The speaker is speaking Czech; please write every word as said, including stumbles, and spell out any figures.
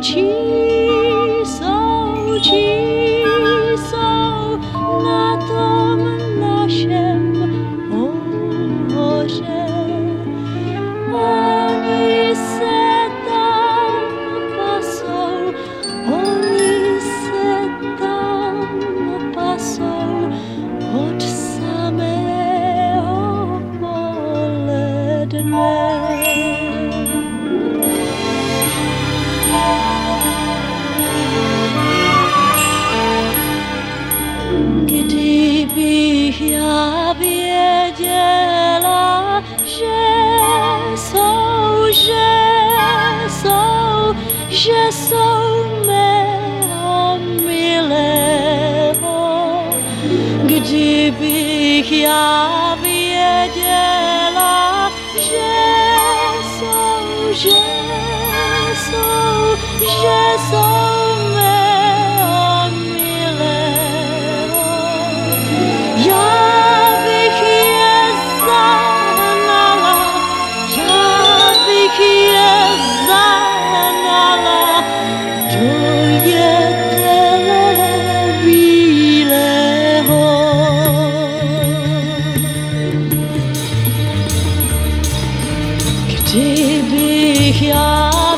oči jsou, čí jsou na tom našem hoře. Oni se tam pasou, oni se tam pasou od samého poledne. Kdybych já věděla, že jsou, že jsou, že jsou mého milého. Kdybych já věděla, že jsou, že jsou, že jsou mého milého. Já bych je zahnala, já bych je zahnala do jednoho bílého. Kdybych já